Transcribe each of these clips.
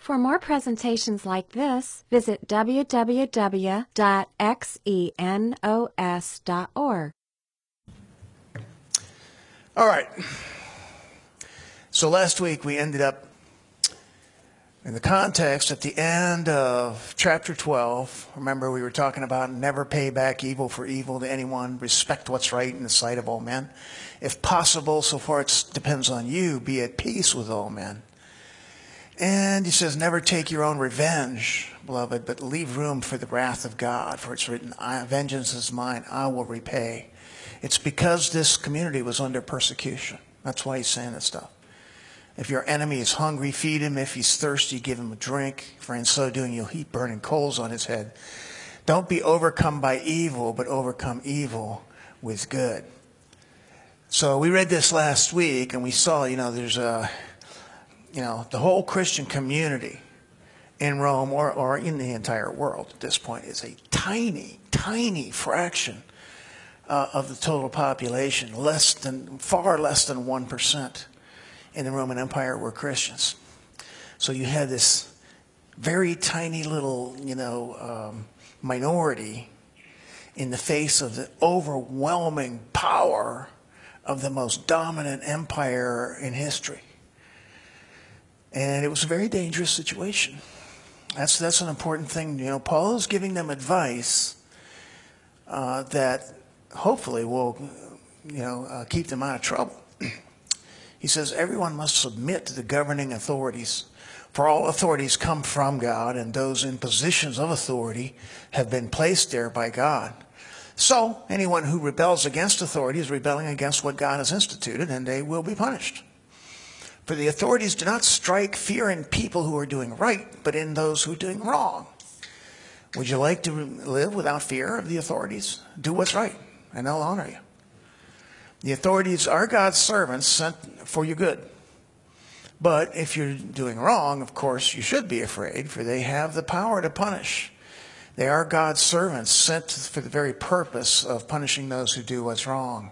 For more presentations like this, visit www.xenos.org. All right. So last week we ended up in the context at the end of chapter 12. Remember, we were talking about never pay back evil for evil to anyone. Respect what's right in the sight of all men. If possible, so far it depends on you, be at peace with all men. And he says, never take your own revenge, beloved, but leave room for the wrath of God. For it's written, vengeance is mine, I will repay. It's because this community was under persecution. That's why he's saying this stuff. If your enemy is hungry, feed him. If he's thirsty, give him a drink. For in so doing, you'll heap burning coals on his head. Don't be overcome by evil, but overcome evil with good. So we read this last week, and we saw, there's the whole Christian community in Rome or in the entire world at this point is a tiny, tiny fraction of the total population, far less than 1%. In the Roman Empire were Christians. So you had this very tiny little, minority in the face of the overwhelming power of the most dominant empire in history. And it was a very dangerous situation. That's an important thing. Paul is giving them advice that hopefully will, keep them out of trouble. He says, everyone must submit to the governing authorities, for all authorities come from God, and those in positions of authority have been placed there by God. So anyone who rebels against authority is rebelling against what God has instituted, and they will be punished. For the authorities do not strike fear in people who are doing right, but in those who are doing wrong. Would you like to live without fear of the authorities? Do what's right, and they'll honor you. The authorities are God's servants sent for your good. But if you're doing wrong, of course, you should be afraid, for they have the power to punish. They are God's servants sent for the very purpose of punishing those who do what's wrong.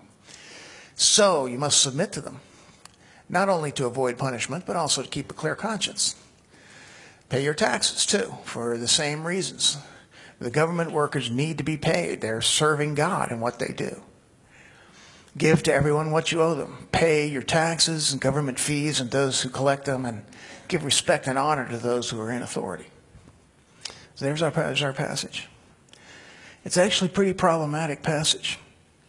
So you must submit to them, not only to avoid punishment, but also to keep a clear conscience. Pay your taxes, too, for the same reasons. The government workers need to be paid. They're serving God in what they do. Give to everyone what you owe them. Pay your taxes and government fees and those who collect them, and give respect and honor to those who are in authority. So there's our passage. It's actually a pretty problematic passage.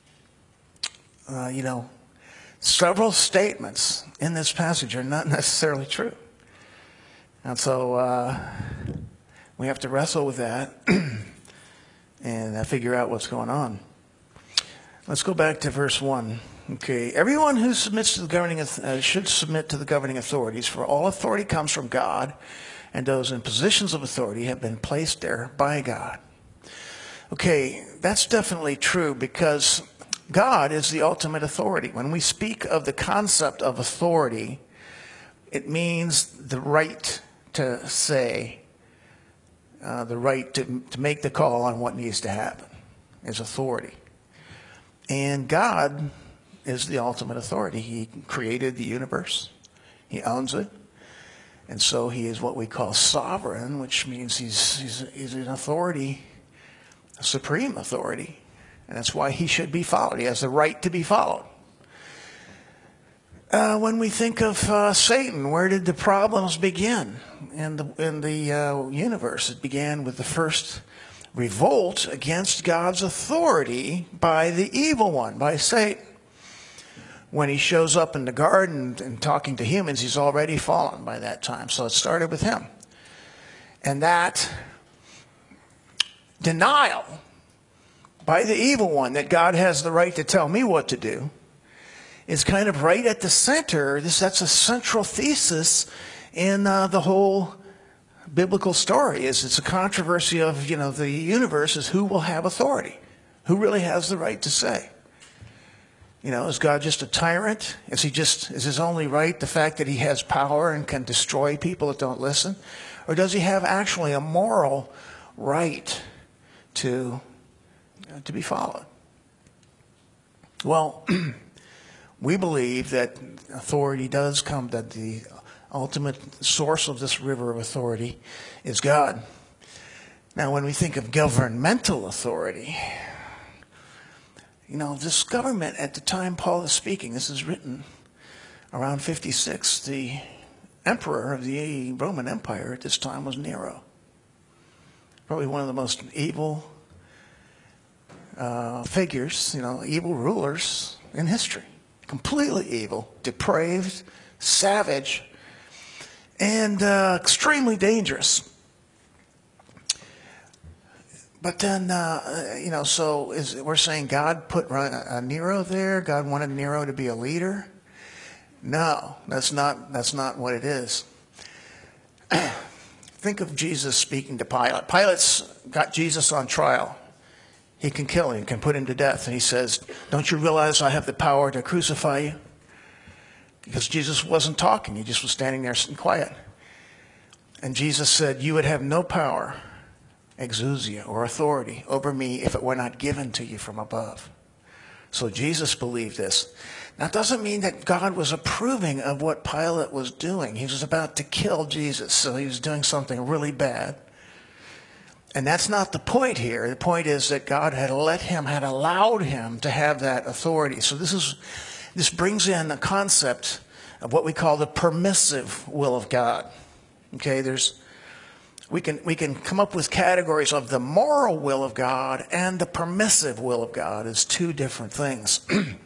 Several statements in this passage are not necessarily true. And so we have to wrestle with that and figure out what's going on. Let's go back to verse 1. Okay, everyone who submits to the governing should submit to the governing authorities, for all authority comes from God, and those in positions of authority have been placed there by God. Okay, that's definitely true because God is the ultimate authority. When we speak of the concept of authority, it means the right to say, the right to make the call on what needs to happen is authority. And God is the ultimate authority. He created the universe. He owns it. And so he is what we call sovereign, which means he's an authority, a supreme authority. And that's why he should be followed. He has the right to be followed. When we think of Satan, where did the problems begin in the universe? It began with the first revolt against God's authority by the evil one, by Satan. When he shows up in the garden and talking to humans, he's already fallen by that time. So it started with him. And that denial by the evil one that God has the right to tell me what to do is kind of right at the center. That's a central thesis in the whole biblical story. It's a controversy of, the universe is who will have authority, who really has the right to say. Is God just a tyrant? Is his only right the fact that he has power and can destroy people that don't listen? Or does he have actually a moral right to be followed? Well, we believe that authority does come, that the ultimate source of this river of authority is God. Now, when we think of governmental authority, this government at the time Paul is speaking, this is written around 56, the emperor of the Roman Empire at this time was Nero. Probably one of the most evil figures, evil rulers in history. Completely evil, depraved, savage, and extremely dangerous. But then, we're saying God put Nero there? God wanted Nero to be a leader? No, that's not what it is. Think of Jesus speaking to Pilate. Pilate's got Jesus on trial. He can kill him, can put him to death. And he says, don't you realize I have the power to crucify you? Because Jesus wasn't talking. He just was standing there quiet. And Jesus said, you would have no power, exousia, or authority over me if it were not given to you from above. So Jesus believed this. Now, it doesn't mean that God was approving of what Pilate was doing. He was about to kill Jesus, so he was doing something really bad. And that's not the point here. The point is that God had allowed him to have that authority. So this brings in the concept of what we call the permissive will of God. Okay, we can come up with categories of the moral will of God and the permissive will of God as two different things.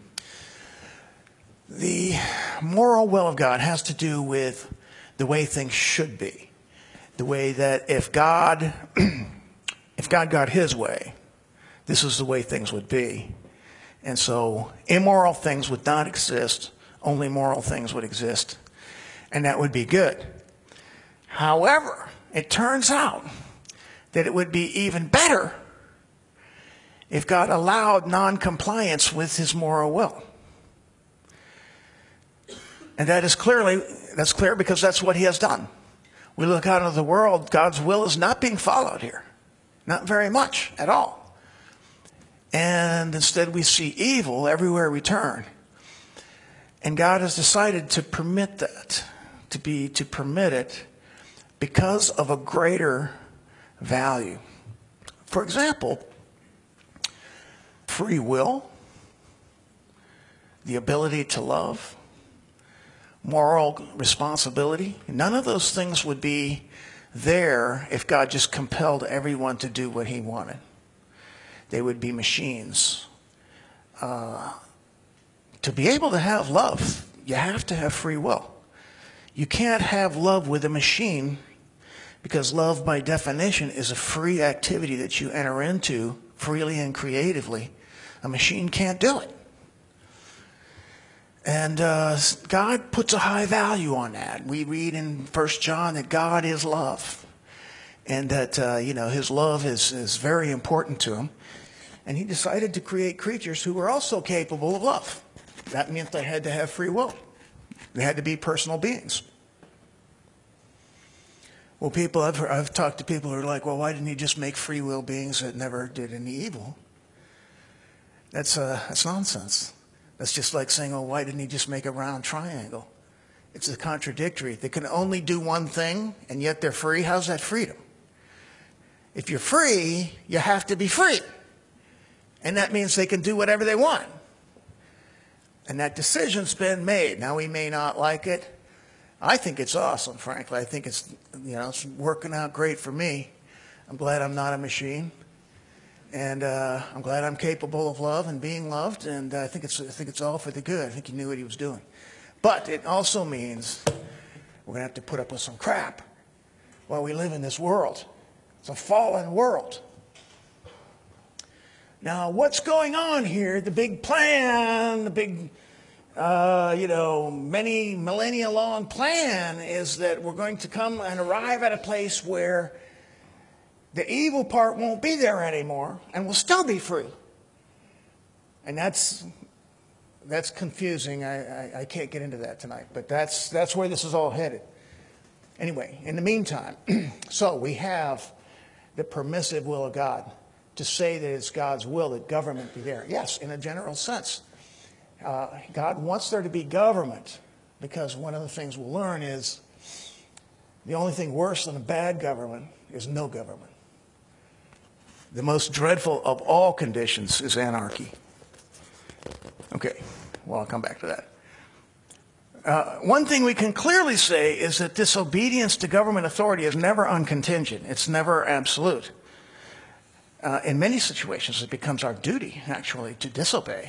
The moral will of God has to do with the way things should be. The way that if God got his way, this is the way things would be. And so immoral things would not exist. Only moral things would exist. And that would be good. However, it turns out that it would be even better if God allowed non-compliance with his moral will. And that's clear because that's what he has done. We look out into the world, God's will is not being followed here. Not very much at all. And instead we see evil everywhere we turn. And God has decided to permit that, to permit it because of a greater value. For example, free will, the ability to love, moral responsibility, none of those things would be there if God just compelled everyone to do what he wanted. They would be machines. To be able to have love, you have to have free will. You can't have love with a machine because love, by definition, is a free activity that you enter into freely and creatively. A machine can't do it. And God puts a high value on that. We read in 1 John that God is love. And that, his love is very important to him. And he decided to create creatures who were also capable of love. That meant they had to have free will. They had to be personal beings. Well, I've talked to people who are like, well, why didn't he just make free will beings that never did any evil? That's nonsense. That's just like saying, oh, why didn't he just make a round triangle? It's a contradictory. They can only do one thing, and yet they're free. How's that freedom? If you're free, you have to be free. And that means they can do whatever they want. And that decision's been made. Now, we may not like it. I think it's awesome, frankly. I think it's working out great for me. I'm glad I'm not a machine. And I'm glad I'm capable of love and being loved, and I think it's all for the good. I think he knew what he was doing. But it also means we're going to have to put up with some crap while we live in this world. It's a fallen world. Now, what's going on here? The big plan, the big, many millennia-long plan is that we're going to come and arrive at a place where the evil part won't be there anymore, and we'll still be free. And that's confusing. I can't get into that tonight, but that's where this is all headed. Anyway, in the meantime, so we have the permissive will of God to say that it's God's will that government be there. Yes, in a general sense. God wants there to be government because one of the things we'll learn is The only thing worse than a bad government is no government. The most dreadful of all conditions is anarchy. Okay, well, I'll come back to that. One thing we can clearly say is that disobedience to government authority is never uncontingent. It's never absolute. In many situations, it becomes our duty, actually, to disobey.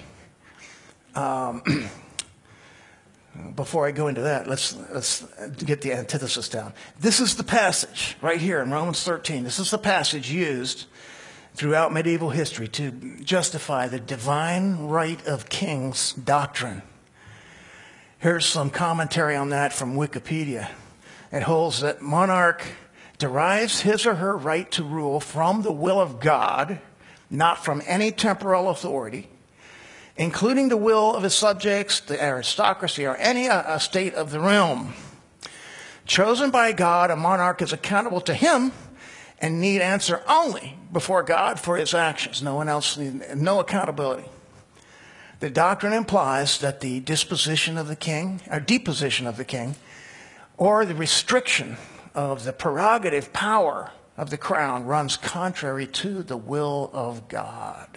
Before I go into that, let's get the antithesis down. This is the passage right here in Romans 13. This is the passage used throughout medieval history to justify the divine right of kings doctrine. Here's some commentary on that from Wikipedia. It holds that monarch derives his or her right to rule from the will of God, not from any temporal authority, including the will of his subjects, the aristocracy, or any estate of the realm. Chosen by God, a monarch is accountable to him and need answer only before God for his actions. No one else needs no accountability. The doctrine implies that the disposition of the king, or deposition of the king, or the restriction of the prerogative power of the crown runs contrary to the will of God.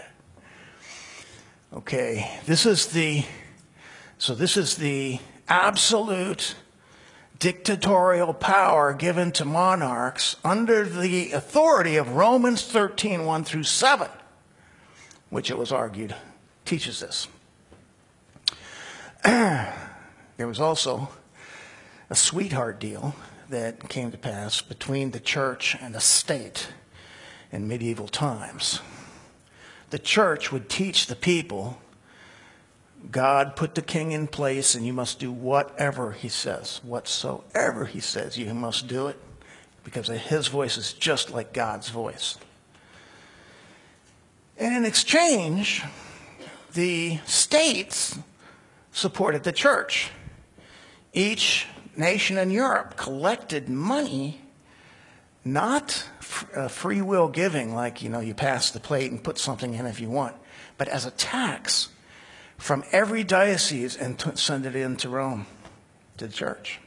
Okay, this is the absolute dictatorial power given to monarchs under the authority of Romans 13, 1 through 7, which it was argued teaches this. There was also a sweetheart deal that came to pass between the church and the state in medieval times. The church would teach the people, God put the king in place and you must do whatever he says. Whatsoever he says, you must do it, because his voice is just like God's voice. And in exchange, the states supported the church. Each nation in Europe collected money, not free will giving, like, you pass the plate and put something in if you want, but as a tax from every diocese and send it into Rome, to the church.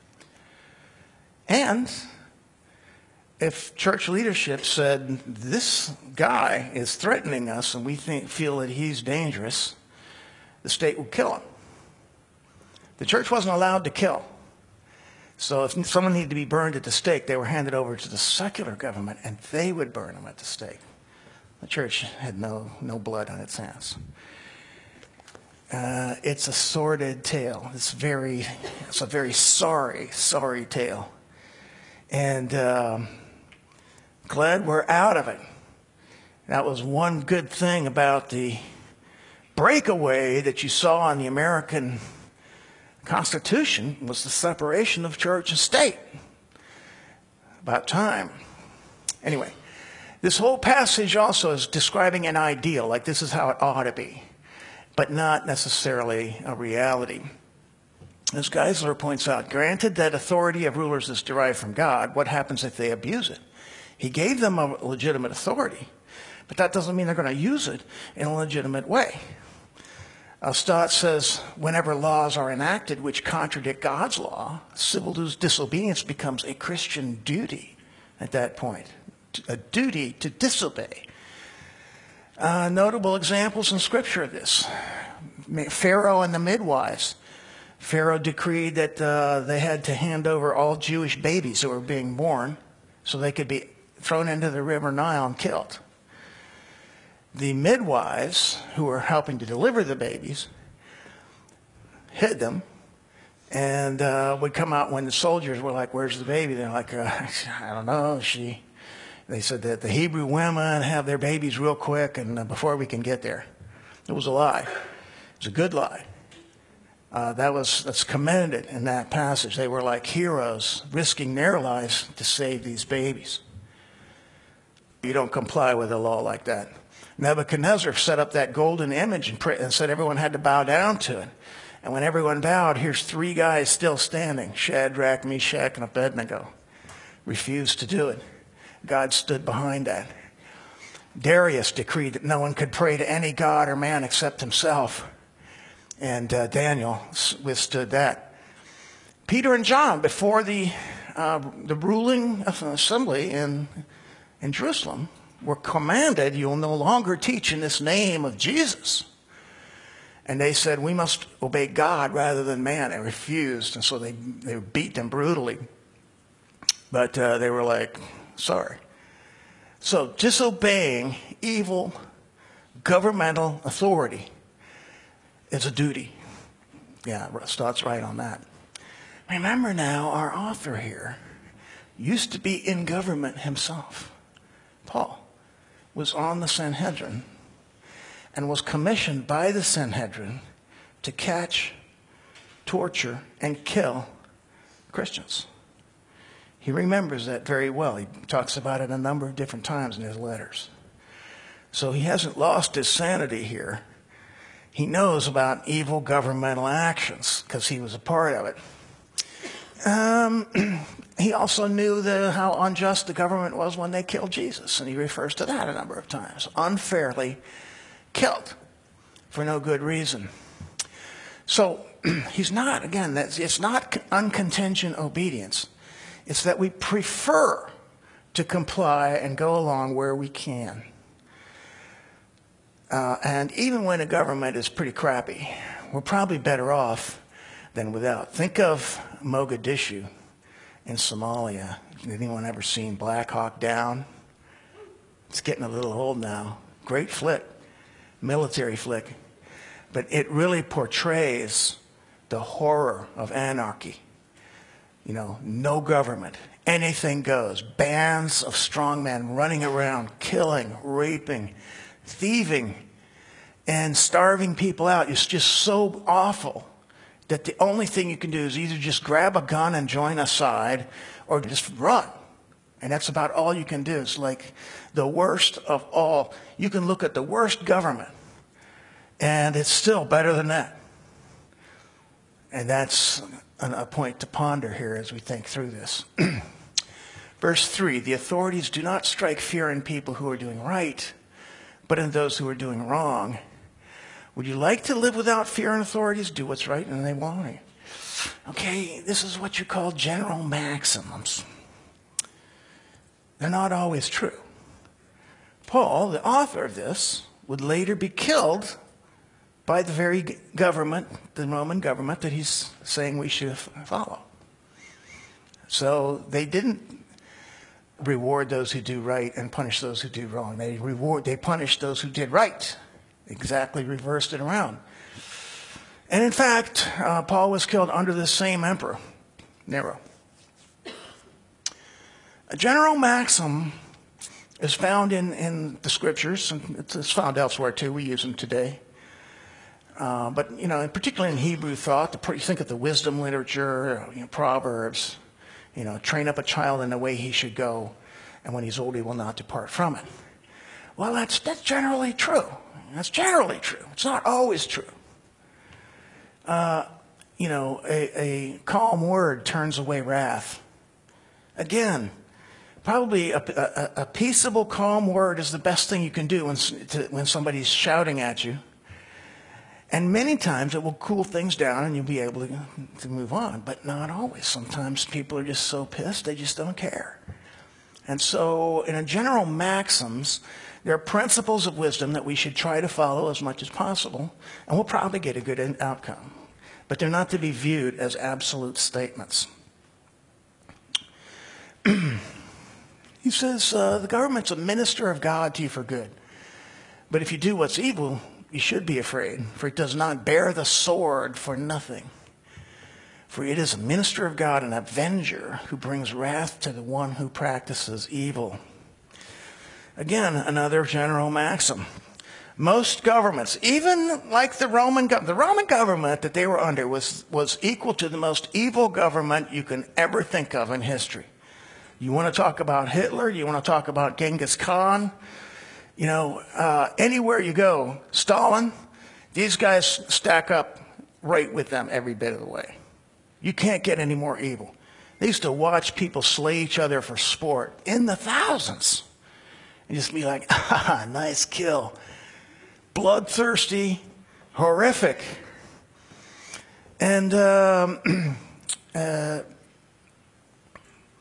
And if church leadership said, this guy is threatening us and we feel that he's dangerous, the state would kill him. The church wasn't allowed to kill. So if someone needed to be burned at the stake, they were handed over to the secular government, and they would burn them at the stake. The church had no blood on its hands. It's a sordid tale. It's a very sorry tale. And glad we're out of it. That was one good thing about the breakaway that you saw in the American Constitution, was the separation of church and state. About time. Anyway, this whole passage also is describing an ideal, like this is how it ought to be, but not necessarily a reality. As Geisler points out, granted that authority of rulers is derived from God, what happens if they abuse it? He gave them a legitimate authority, but that doesn't mean they're going to use it in a legitimate way. Stott says, whenever laws are enacted which contradict God's law, civil disobedience becomes a Christian duty at that point, a duty to disobey. Notable examples in Scripture of this. Pharaoh and the midwives. Pharaoh decreed that they had to hand over all Jewish babies that were being born so they could be thrown into the river Nile and killed. The midwives, who were helping to deliver the babies, hid them and would come out when the soldiers were like, where's the baby? They're like, I don't know. They said that the Hebrew women have their babies real quick and before we can get there. It was a lie. It was a good lie. That's commended in that passage. They were like heroes risking their lives to save these babies. You don't comply with a law like that. Nebuchadnezzar set up that golden image and said everyone had to bow down to it. And when everyone bowed, here's three guys still standing, Shadrach, Meshach, and Abednego. Refused to do it. God stood behind that. Darius decreed that no one could pray to any god or man except himself. And Daniel withstood that. Peter and John, before the the ruling assembly in Jerusalem were commanded, "You will no longer teach in this name of Jesus." And they said, "We must obey God rather than man." They refused, and so they beat them brutally. But they were like, sorry. So disobeying evil governmental authority is a duty. Yeah, Stott's right on that. Remember now, our author here used to be in government himself. Paul was on the Sanhedrin and was commissioned by the Sanhedrin to catch, torture, and kill Christians. He remembers that very well. He talks about it a number of different times in his letters. So he hasn't lost his sanity here. He knows about evil governmental actions because he was a part of it. He also knew how unjust the government was when they killed Jesus, and he refers to that a number of times. Unfairly killed for no good reason. So he's not, again, it's not uncontingent obedience. It's that we prefer to comply and go along where we can. And even when a government is pretty crappy, we're probably better off than without. Think of Mogadishu in Somalia. Anyone ever seen Black Hawk Down? It's getting a little old now. Great flick, military flick. But it really portrays the horror of anarchy. You know, no government. Anything goes. Bands of strongmen running around, killing, raping, thieving, and starving people out. It's just so awful that the only thing you can do is either just grab a gun and join a side or just run. And that's about all you can do. It's like the worst of all. You can look at the worst government, and it's still better than that. And that's a point to ponder here as we think through this. Verse 3, the authorities do not strike fear in people who are doing right, but in those who are doing wrong. Would you like to live without fear in authorities? Do what's right and they won't. Okay, this is what you call general maxims. They're not always true. Paul, the author of this, would later be killed by the very government, the Roman government, that he's saying we should follow. So they didn't reward those who do right and punish those who do wrong. They punished those who did right. Exactly reversed it around. And in fact, Paul was killed under the same emperor, Nero. A general maxim is found in the scriptures, and it's found elsewhere too. We use them today. But, you know, particularly in Hebrew thought, you think of the wisdom literature, Proverbs, train up a child in the way he should go, and when he's old, he will not depart from it. Well, that's generally true. That's generally true. It's not always true. A calm word turns away wrath. Again, probably a peaceable, calm word is the best thing you can do when somebody's shouting at you. And many times it will cool things down and you'll be able to move on, but not always. Sometimes people are just so pissed they just don't care. And so in a general maxims, there are principles of wisdom that we should try to follow as much as possible, and we'll probably get a good outcome. But they're not to be viewed as absolute statements. He says, the government's a minister of God to you for good. But if you do what's evil, you should be afraid, for it does not bear the sword for nothing. For it is a minister of God, an avenger, who brings wrath to the one who practices evil. Again, another general maxim. Most governments, even like the Roman government that they were under was equal to the most evil government you can ever think of in history. You want to talk about Hitler? You want to talk about Genghis Khan? Anywhere you go, Stalin, these guys stack up right with them every bit of the way. You can't get any more evil. They used to watch people slay each other for sport in the thousands. And just be like, nice kill. Bloodthirsty, horrific. And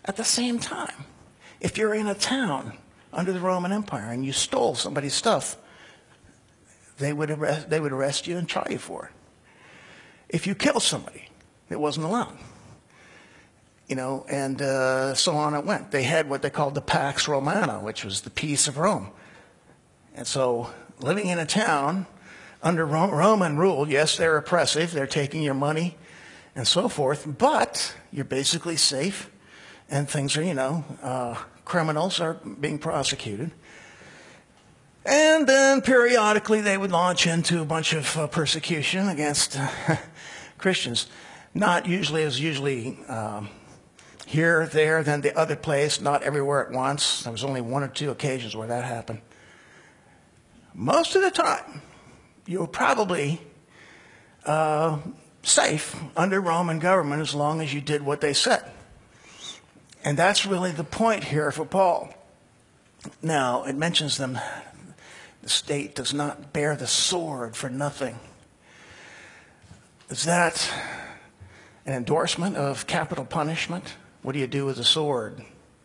At the same time, if you're in a town under the Roman Empire and you stole somebody's stuff, they would arrest you and try you for it. If you kill somebody, it wasn't allowed. And so on it went. They had what they called the Pax Romana, which was the peace of Rome. And so living in a town under Roman rule, yes, they're oppressive, they're taking your money and so forth, but you're basically safe, and things are, criminals are being prosecuted. And then periodically they would launch into a bunch of persecution against Christians. Not usually, it was usually here, there, then the other place, not everywhere at once. There was only 1 or 2 occasions where that happened. Most of the time, you were probably safe under Roman government as long as you did what they said. And that's really the point here for Paul. Now, it mentions them. The state does not bear the sword for nothing. Is that an endorsement of capital punishment? What do you do with a sword?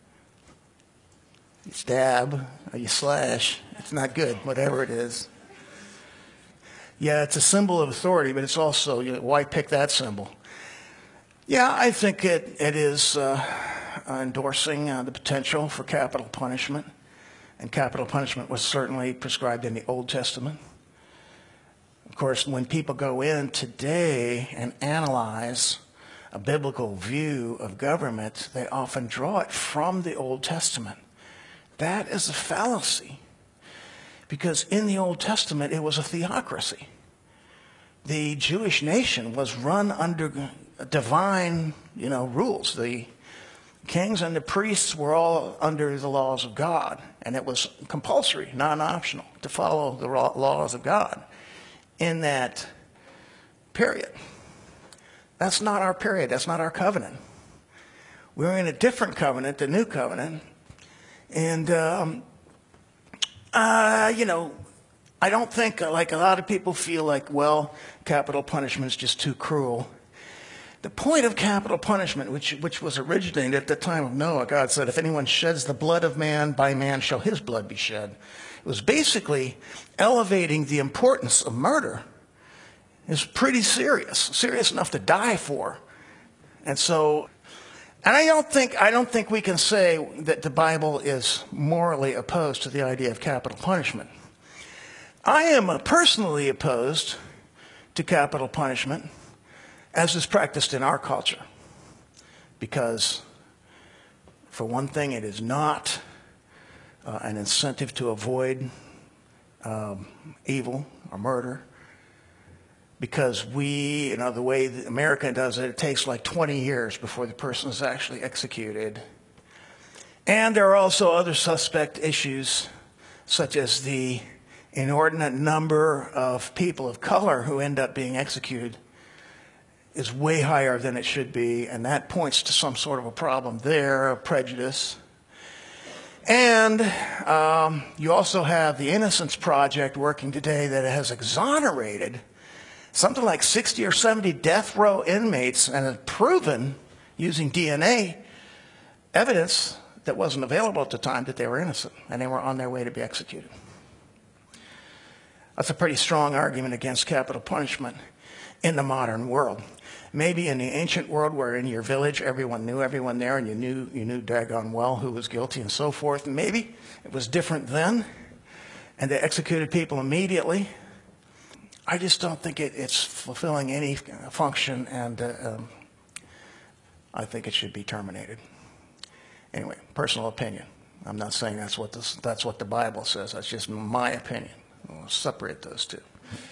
You stab or you slash. It's not good, whatever it is. Yeah, it's a symbol of authority, but it's also, why pick that symbol? Yeah, I think it is endorsing the potential for capital punishment. And capital punishment was certainly prescribed in the Old Testament. Of course, when people go in today and analyze a biblical view of government, they often draw it from the Old Testament. That is a fallacy, because in the Old Testament it was a theocracy. The Jewish nation was run under divine, rules. The kings and the priests were all under the laws of God, and it was compulsory, non-optional, to follow the laws of God in that period. That's not our period. That's not our covenant. We're in a different covenant, the new covenant. And, I don't think, like a lot of people feel like, well, capital punishment is just too cruel. The point of capital punishment, which was originated at the time of Noah, God said, if anyone sheds the blood of man, by man shall his blood be shed. It was basically elevating the importance of murder. It's pretty serious enough to die for. And I don't think we can say that the Bible is morally opposed to the idea of capital punishment. I am personally opposed to capital punishment as is practiced in our culture, because for one thing, it is not an incentive to avoid evil or murder. Because the way America does it, it takes like 20 years before the person is actually executed. And there are also other suspect issues, such as the inordinate number of people of color who end up being executed is way higher than it should be, and that points to some sort of a problem there, a prejudice. And you also have the Innocence Project working today that has exonerated something like 60 or 70 death row inmates and have proven, using DNA evidence that wasn't available at the time, that they were innocent and they were on their way to be executed. That's a pretty strong argument against capital punishment in the modern world. Maybe in the ancient world, where in your village everyone knew everyone there and you knew daggone well who was guilty and so forth, and maybe it was different then and they executed people immediately. I just don't think it's fulfilling any function, and I think it should be terminated. Anyway, personal opinion. I'm not saying that's what the Bible says. That's just my opinion. We'll separate those two.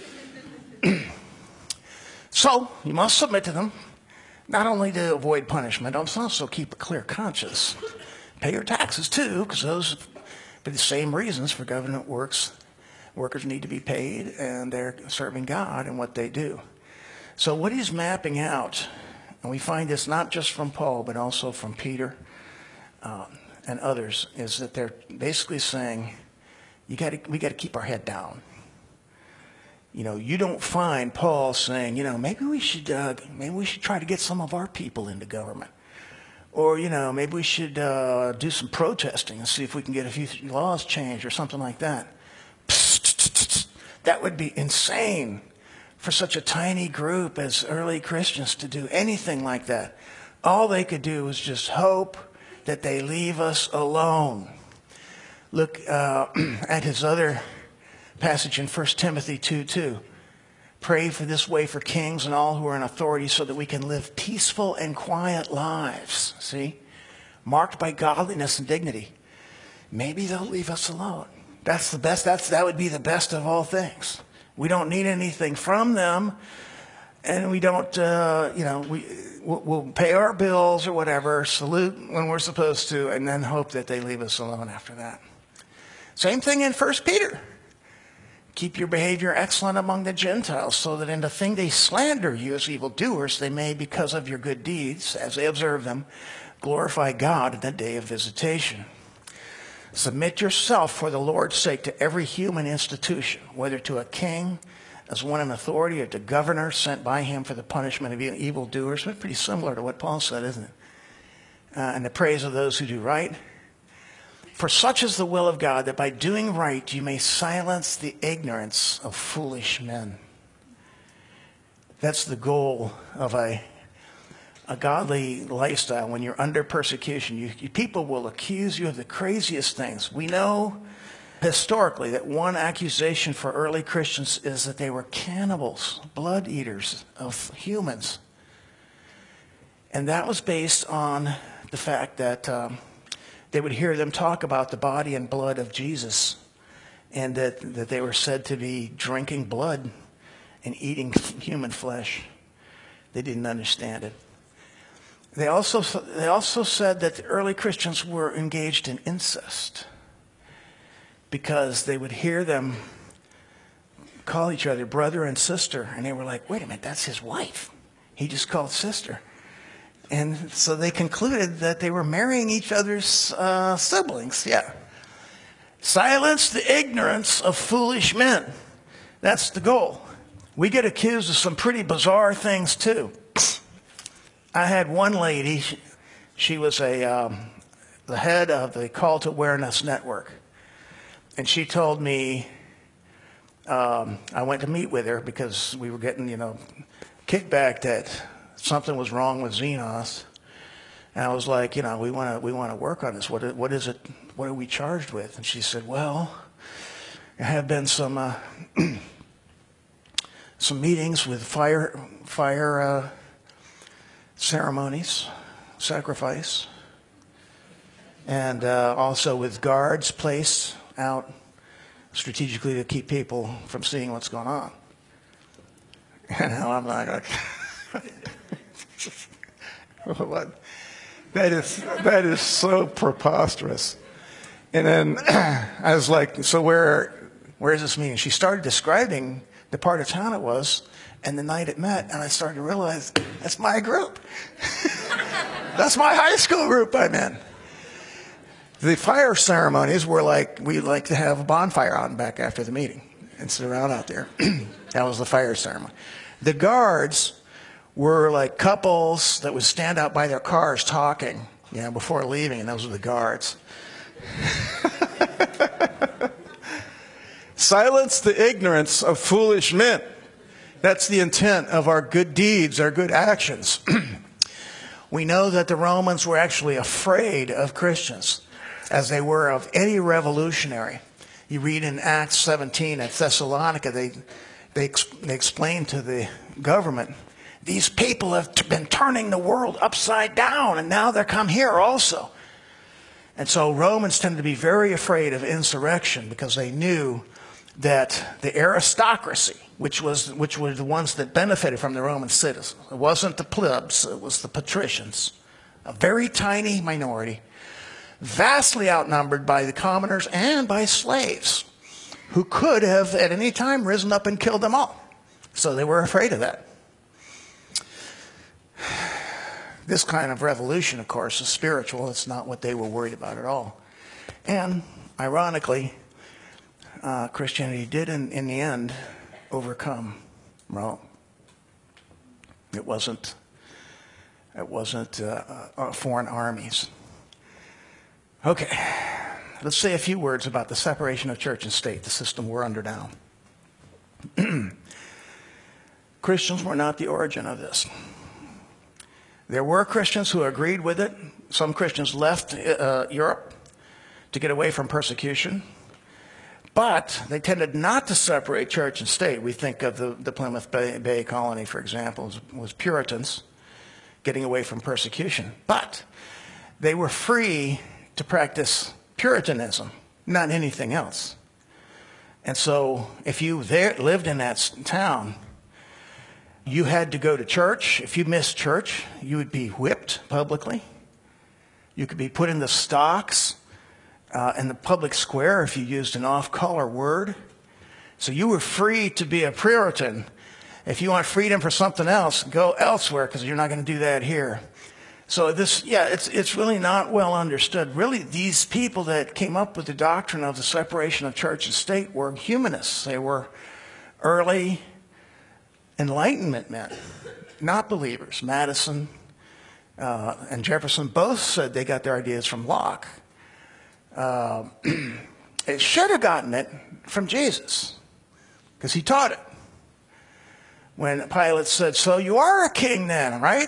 So you must submit to them, not only to avoid punishment, also keep a clear conscience. Pay your taxes too, because those are the same reasons for government works. Workers need to be paid, and they're serving God in what they do. So what he's mapping out, and we find this not just from Paul, but also from Peter and others, is that they're basically saying, we got to keep our head down. You don't find Paul saying, maybe we should try to get some of our people into government. Or, maybe we should do some protesting and see if we can get a few laws changed or something like that. That would be insane for such a tiny group as early Christians to do anything like that. All they could do was just hope that they leave us alone. Look at his other passage in 1 Timothy 2:2. Pray for this way for kings and all who are in authority so that we can live peaceful and quiet lives. See? Marked by godliness and dignity. Maybe they'll leave us alone. That's the best. That would be the best of all things. We don't need anything from them. And we don't, we'll pay our bills or whatever, salute when we're supposed to, and then hope that they leave us alone after that. Same thing in 1 Peter. Keep your behavior excellent among the Gentiles, so that in the thing they slander you as evildoers, they may, because of your good deeds, as they observe them, glorify God in the day of visitation. Submit yourself for the Lord's sake to every human institution, whether to a king as one in authority or to governors sent by him for the punishment of evildoers. It's pretty similar to what Paul said, isn't it? And the praise of those who do right. For such is the will of God, that by doing right you may silence the ignorance of foolish men. That's the goal of a godly lifestyle. When you're under persecution, people will accuse you of the craziest things. We know historically that one accusation for early Christians is that they were cannibals, blood eaters of humans. And that was based on the fact that they would hear them talk about the body and blood of Jesus, and that they were said to be drinking blood and eating human flesh. They didn't understand it. They also said that the early Christians were engaged in incest, because they would hear them call each other brother and sister, and they were like, wait a minute, that's his wife. He just called sister. And so they concluded that they were marrying each other's siblings. Yeah. Silence the ignorance of foolish men. That's the goal. We get accused of some pretty bizarre things too. I had one lady, she was the head of the Cult Awareness Network. And she told me, I went to meet with her because we were getting, kickback that something was wrong with Xenos. And I was like, we want to work on this. What is it? What are we charged with? And she said, well, there have been some meetings with fire ceremonies, sacrifice, and also with guards placed out strategically to keep people from seeing what's going on. And I'm like, okay. What? That is so preposterous. And then I was like, so where is this meeting? She started describing the part of town it was and the night it met, and I started to realize that's my group. That's my high school group I'm in. The fire ceremonies were like, we like to have a bonfire on back after the meeting and sit around out there. That was the fire ceremony. The guards were like couples that would stand out by their cars talking, before leaving, and those were the guards. Silence the ignorance of foolish men. That's the intent of our good deeds, our good actions. We know that the Romans were actually afraid of Christians, as they were of any revolutionary. You read in Acts 17 at Thessalonica, they explained to the government, these people have been turning the world upside down, and now they're come here also. And so Romans tended to be very afraid of insurrection, because they knew that the aristocracy, which were the ones that benefited from the Roman citizens, it wasn't the plebs, it was the patricians, a very tiny minority, vastly outnumbered by the commoners and by slaves, who could have at any time risen up and killed them all. So they were afraid of that. This kind of revolution, of course, is spiritual. It's not what they were worried about at all. And ironically, Christianity did in the end overcome Rome. It wasn't It wasn't foreign armies. Okay, let's say a few words about the separation of church and state, the system we're under now. Christians were not the origin of this. There were Christians who agreed with it. Some Christians left Europe to get away from persecution. But they tended not to separate church and state. We think of the Plymouth Bay Colony, for example, was Puritans getting away from persecution. But they were free to practice Puritanism, not anything else. And so if you lived in that town, you had to go to church. If you missed church, you would be whipped publicly. You could be put in the stocks in the public square if you used an off-color word. So you were free to be a Puritan. If you want freedom for something else, go elsewhere, because you're not going to do that here. So it's really not well understood. Really, these people that came up with the doctrine of the separation of church and state were humanists. They were early Enlightenment men, not believers. Madison and Jefferson both said they got their ideas from Locke. It should have gotten it from Jesus, because he taught it. When Pilate said, "So you are a king then, right?"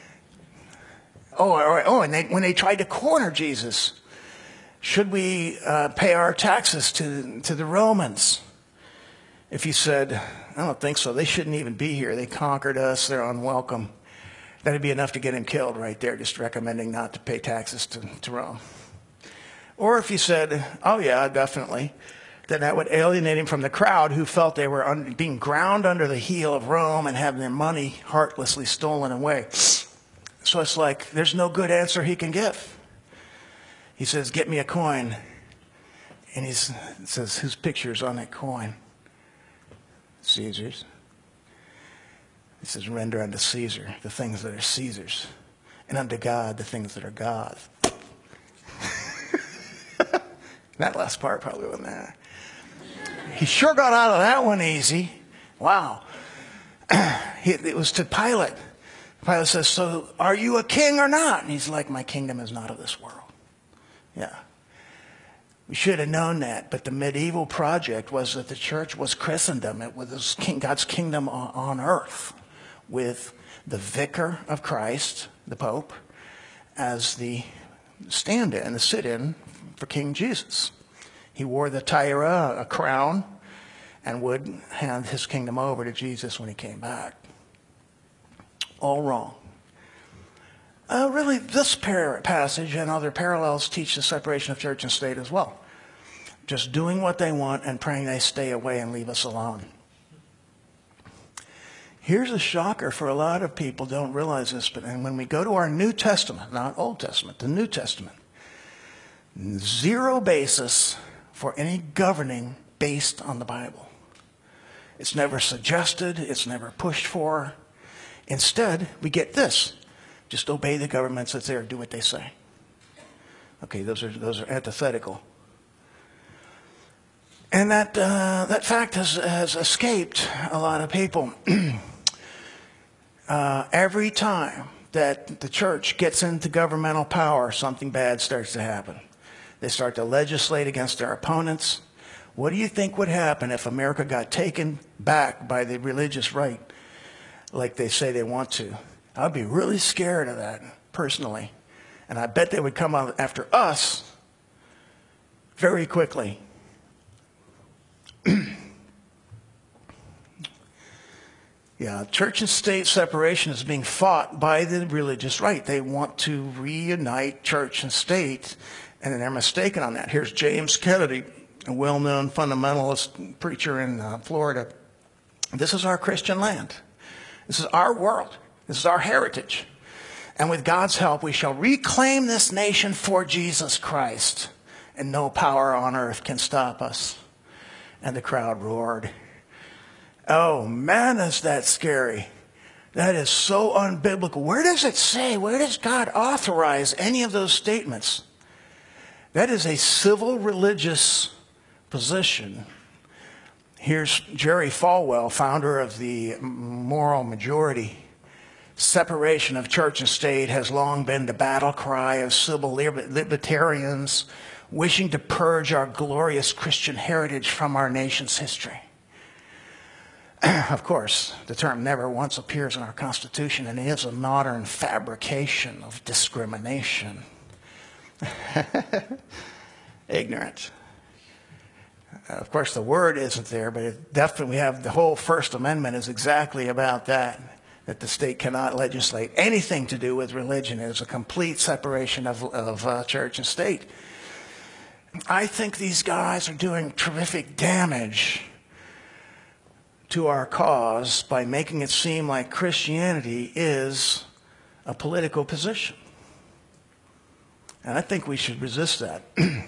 When they tried to corner Jesus, should we pay our taxes to the Romans? If he said, "I don't think so. They shouldn't even be here. They conquered us. They're unwelcome," that'd be enough to get him killed right there, just recommending not to pay taxes to Rome. Or if he said, "Oh yeah, definitely," then that would alienate him from the crowd who felt they were being ground under the heel of Rome and having their money heartlessly stolen away. So it's like there's no good answer he can give. He says, "Get me a coin." And he says, "Whose picture's on that coin?" Caesar's. He says, "Render unto Caesar the things that are Caesar's, and unto God the things that are God's." That last part probably wasn't there. He sure got out of that one easy. Wow. It was to Pilate. Pilate says, "So are you a king or not?" And he's like, "My kingdom is not of this world." Yeah. We should have known that, but the medieval project was that the church was Christendom. It was God's kingdom on earth, with the vicar of Christ, the Pope, as the stand-in, the sit-in for King Jesus. He wore the tiara, a crown, and would hand his kingdom over to Jesus when he came back. All wrong. Really, this passage and other parallels teach the separation of church and state as well. Just doing what they want and praying they stay away and leave us alone. Here's a shocker for a lot of people, don't realize this, but when we go to our New Testament, not Old Testament, the New Testament, zero basis for any governing based on the Bible. It's never suggested, it's never pushed for. Instead, we get this: just obey the governments that's there, do what they say. Okay, those are antithetical. And that fact has escaped a lot of people. Every time that the church gets into governmental power, something bad starts to happen. They start to legislate against their opponents. What do you think would happen if America got taken back by the religious right, like they say they want to? I'd be really scared of that, personally. And I bet they would come out after us very quickly. Yeah, church and state separation is being fought by the religious right. They want to reunite church and state, and they're mistaken on that. Here's James Kennedy, a well-known fundamentalist preacher in Florida. This is our Christian land. This is our world. This is our heritage. And with God's help, we shall reclaim this nation for Jesus Christ, and no power on earth can stop us. And the crowd roared. Oh, man, is that scary. That is so unbiblical. Where does it say? Where does God authorize any of those statements? That is a civil religious position. Here's Jerry Falwell, founder of the Moral Majority, Separation of church and state has long been the battle cry of civil libertarians wishing to purge our glorious Christian heritage from our nation's history. Of course, the term never once appears in our Constitution, and it is a modern fabrication of discrimination. Ignorant. Of course, the word isn't there, but it definitely we have the whole First Amendment is exactly about that the state cannot legislate anything to do with religion. It is a complete separation of church and state. I think these guys are doing terrific damage to our cause by making it seem like Christianity is a political position. And I think we should resist that.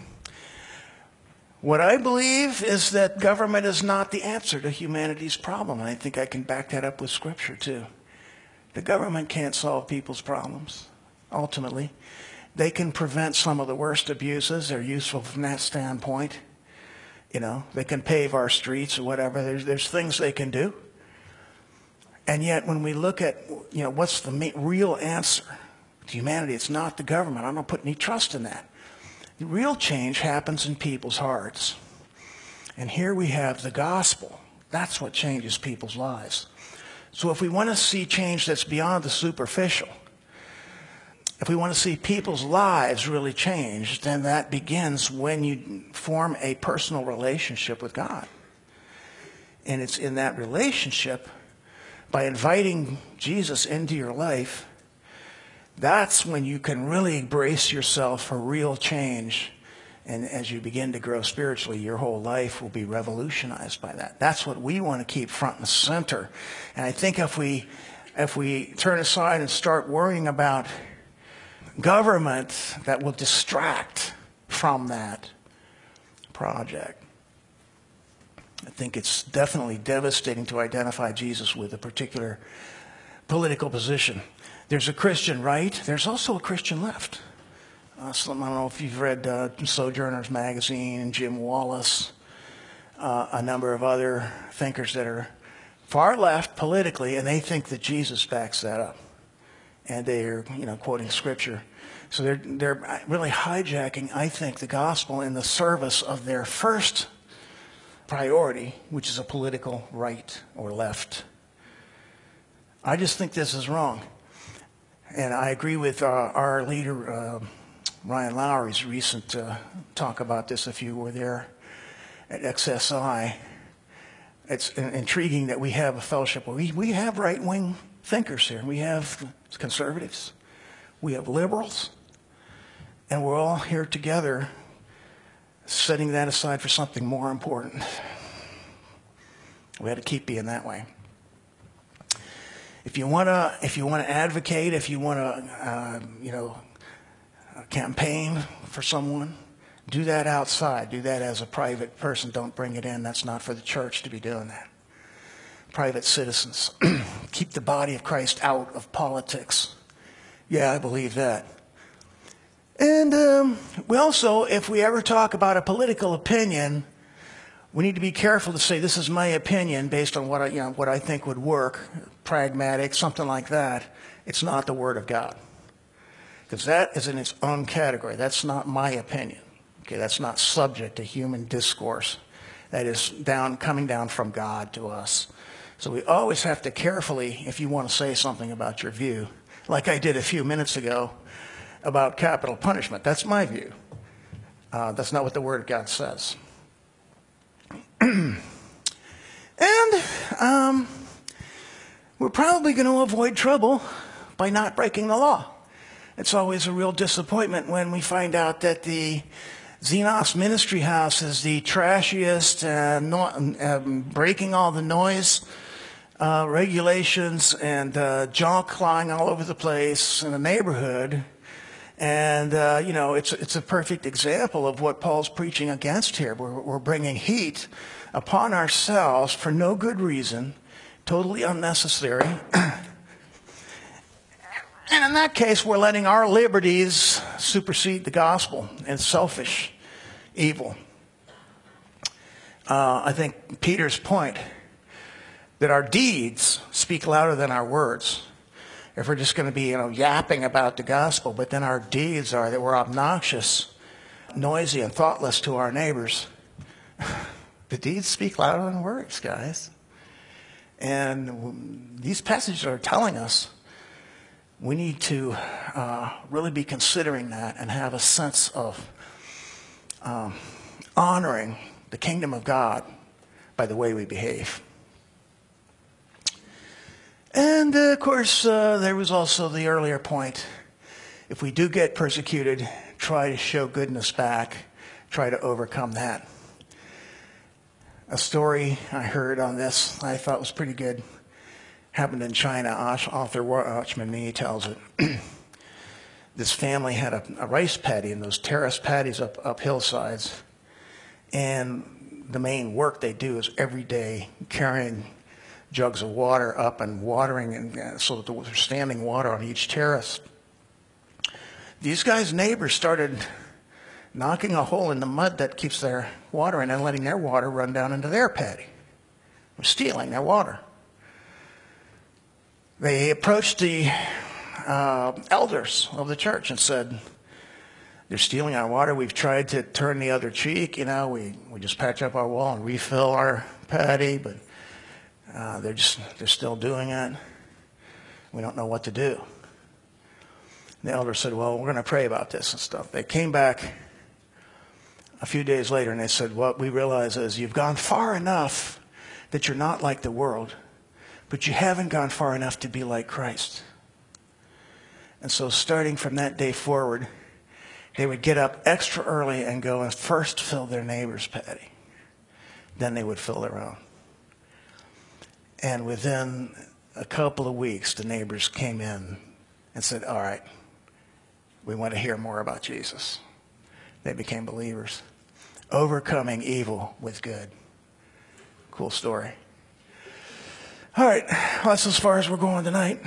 What I believe is that government is not the answer to humanity's problem. And I think I can back that up with Scripture too. The government can't solve people's problems, ultimately. They can prevent some of the worst abuses. They're useful from that standpoint. You know, they can pave our streets or whatever. There's things they can do. And yet when we look at, you know, what's the real answer to humanity, it's not the government. I don't put any trust in that. The real change happens in people's hearts. And here we have the gospel. That's what changes people's lives. So if we want to see change that's beyond the superficial, if we want to see people's lives really change, then that begins when you form a personal relationship with God. And it's in that relationship, by inviting Jesus into your life, that's when you can really brace yourself for real change. And as you begin to grow spiritually, your whole life will be revolutionized by that. That's what we want to keep front and center. And I think if we turn aside and start worrying about government, that will distract from that project. I think it's definitely devastating to identify Jesus with a particular political position. There's a Christian right. There's also a Christian left. I don't know if you've read Sojourners Magazine and Jim Wallace, a number of other thinkers that are far left politically, and they think that Jesus backs that up. And they're, you know, quoting Scripture. So they're really hijacking, I think, the gospel in the service of their first priority, which is a political right or left. I just think this is wrong. And I agree with our leader, Ryan Lowry's recent talk about this, if you were there at XSI. It's intriguing that we have a fellowship where we have right-wing thinkers here. We have conservatives. We have liberals. And we're all here together setting that aside for something more important. We had to keep being that way. If you want to advocate, if you want to, campaign for someone, do that outside. Do that as a private person. Don't bring it in. That's not for the church to be doing that. Private citizens. Keep the body of Christ out of politics. Yeah, I believe that. And we also, if we ever talk about a political opinion, we need to be careful to say this is my opinion based on what I think would work, pragmatic, something like that. It's not the Word of God, because that is in its own category. That's not my opinion. Okay, that's not subject to human discourse. That is coming down from God to us. So we always have to carefully, if you want to say something about your view, like I did a few minutes ago about capital punishment. That's my view. That's not what the Word of God says. And we're probably going to avoid trouble by not breaking the law. It's always a real disappointment when we find out that the Xenos Ministry House is the trashiest, breaking all the noise regulations and junk flying all over the place in the neighborhood. And, it's a perfect example of what Paul's preaching against here. We're bringing heat upon ourselves for no good reason, totally unnecessary. And in that case, we're letting our liberties supersede the gospel and selfish evil. I think Peter's point that our deeds speak louder than our words. if we're just going to be, yapping about the gospel, but then our deeds are that we're obnoxious, noisy, and thoughtless to our neighbors. The deeds speak louder than words, guys. And these passages are telling us we need to really be considering that and have a sense of honoring the kingdom of God by the way we behave. And, of course, there was also the earlier point. If we do get persecuted, try to show goodness back. Try to overcome that. A story I heard on this I thought was pretty good. Happened in China. Author Watchman Nee tells it. This family had a rice paddy and those terrace paddies up hillsides. And the main work they do is every day carrying jugs of water up and watering, and so that there's standing water on each terrace. These guys' neighbors started knocking a hole in the mud that keeps their water in and letting their water run down into their paddy. They're stealing their water. They approached the elders of the church and said, they're stealing our water. We've tried to turn the other cheek. We just patch up our wall and refill our paddy, but they're still doing it. We don't know what to do. The elder said, well, we're going to pray about this and stuff. They came back a few days later and they said, what we realize is you've gone far enough that you're not like the world, but you haven't gone far enough to be like Christ. And so starting from that day forward, they would get up extra early and go and first fill their neighbor's paddy. Then they would fill their own. And within a couple of weeks, the neighbors came in and said, all right, we want to hear more about Jesus. They became believers. Overcoming evil with good. Cool story. All right, well, that's as far as we're going tonight.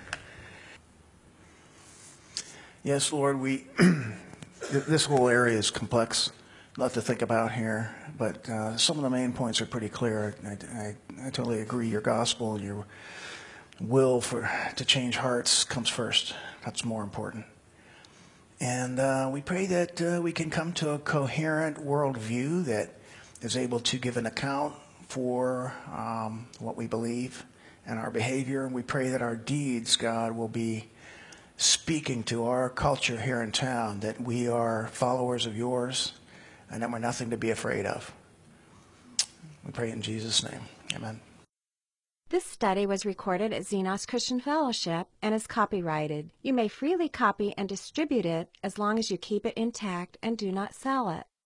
Yes, Lord, this whole area is complex. A lot to think about here, but some of the main points are pretty clear. I totally agree. Your gospel, your will to change hearts comes first. That's more important. And we pray that we can come to a coherent worldview that is able to give an account for what we believe and our behavior. And we pray that our deeds, God, will be speaking to our culture here in town, that we are followers of yours and that we're nothing to be afraid of. We pray in Jesus' name. Amen. This study was recorded at Xenos Christian Fellowship and is copyrighted. You may freely copy and distribute it as long as you keep it intact and do not sell it.